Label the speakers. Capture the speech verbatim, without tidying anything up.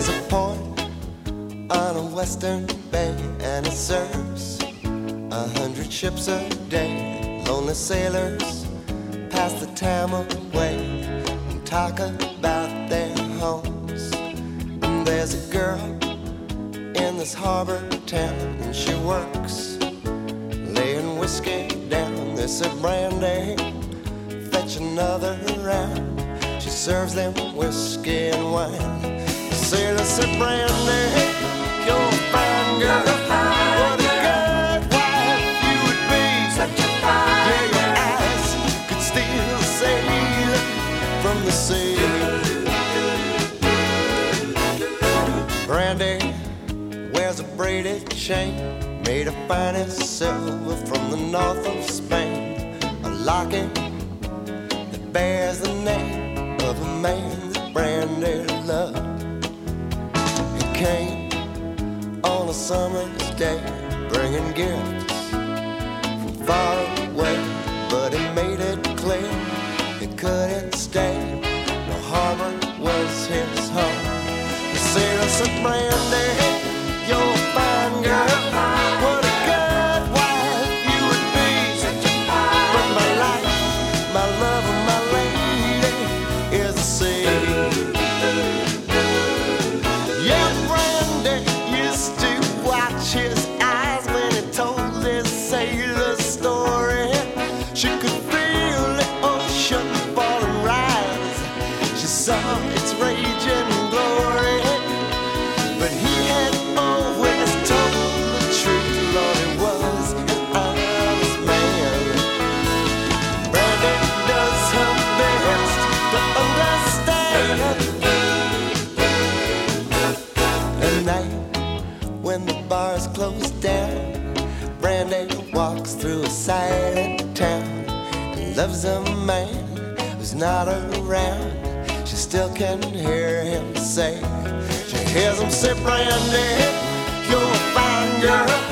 Speaker 1: a port on a western bay, and it serves a hundred ships a day. Lonely sailors pass the time away and talk about their homes. And there's a girl in this harbor town, and she works laying whiskey down. They said, Brandy, fetch another round. She serves them whiskey and wine. The sailor said, Brandy, you're a fine girl. What a good wife you would be. Such a fine yeah, your eyes could steal a sailor from the sea. Brandy wears a braided chain made of finest silver from the north of Spain. A locket that bears the name of a man that Brandy loved. He came on a summer's day, bringing gifts from far away, but he made it clear he couldn't stay. The harbor was his home. The sailor said, Brandy, you're a fine girl. What a good wife you would be. But my life, my love, and my lady is the sea. Yeah, Brandy used to watch his eyes when he told his sailor story. She could feel the ocean fall and rise. She saw its raging glory. But he had always told the truth, Lord, he was an honest man. Brandy does her best to understand. At night, when the bars close down, Brandy walks through a silent town and loves a man who's not around. She still can hear him say, she hears him say, Brandy, you're a fine girl.